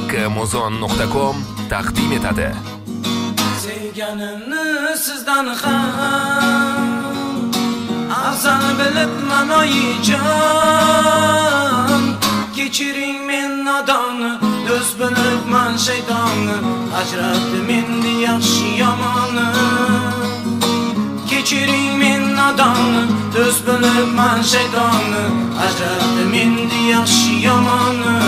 kmozon.com taqdim etadi. Sevganimni sizdan ham afzal bilibman oyijon. Kechiring men nodonni, do'st bilibman shaytonni, ajratdim endi yaxshi yomonni. Kechiring men nodonni, do'st bilibman shaytonni, ajratdim endi yaxshi yomonni.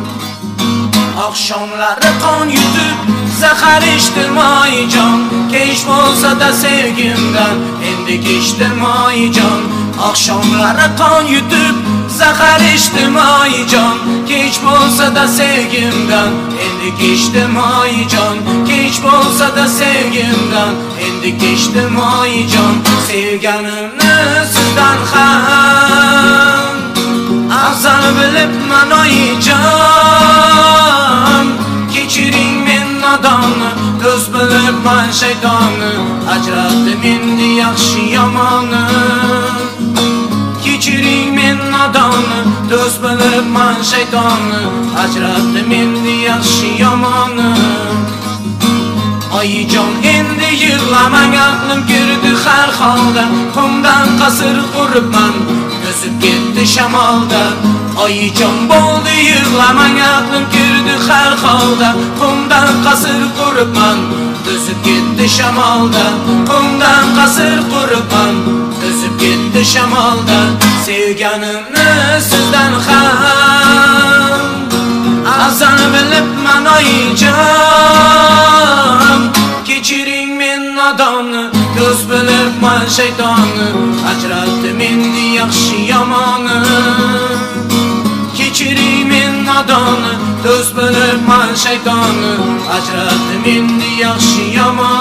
Oqshomlari qon yutib zahar ichdim oyijon, kech bo'lsa-da sevgimdan endi kechdim oyijon. Oqshomlari qon yutib zahar ichdim oyijon, kech bo'lsa-da sevgimdan endi kechdim oyijon. Kech bo'lsa-da sevgimdan endi kechdim oyijon. Sevganimni sizdan ham afzal bilibman oyijon. Kechiring men nodonni, do'st bilibman shaytonni, ajratdim endi yaxshi yomonni. Kechiring men nodonni, do'st bilibman shaytonni, ajratdim endi yaxshi yomonni. Oyijon endi yig'lamang, aqlim kirdi har holda, qumdan qasr quribman, o'sib ketdi shamolda. Oyijon bo'ldi yig'lamang, aqlim kirdi har holda, qumdan qasr quribman, o'sib ketdi shamolda. Qumdan qasr quribman, o'sib ketdi shamolda. Sevganimni sizdan ham afzal bilibman oyijon. Kechiring men nodonni, do'st bilibman shaytonni, ajratdim endi yaxshi yomonni. Kechiring men nodonni, do'st bilibman shaytonni, ajratdim endi yaxshi yomonni.